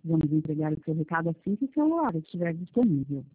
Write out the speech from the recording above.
Vamos entregar o seu recado assim que o seu horário estiver disponível.